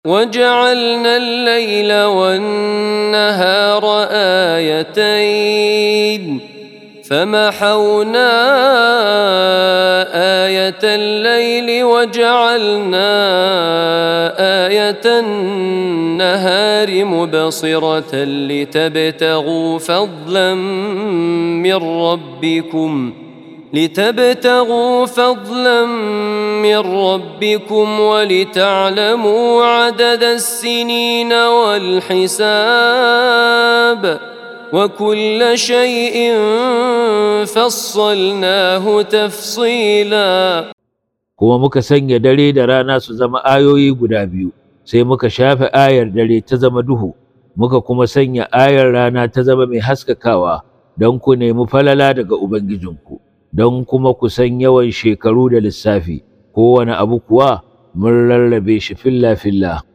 وجعلنا الليل والنهار آيتين فمحونا آية الليل وجعلنا آية النهار مبصرة لتبتغوا فضلا من ربكم ولتعلموا عدد السنين والحساب وكل شيء فصلناه تفصيلا. kuma muka sanya dare da rana su zama ayoyi guda biyu, sai muka shafe ayar dare ta zama duhu, muka kuma sanya ayar rana ta zama mai haskakawa don ku nemi falala daga Ubangijinku, don kuma ku san yawan shekaru da lissafi, kowane abu kuwa mun rarrabe shi filla-filla.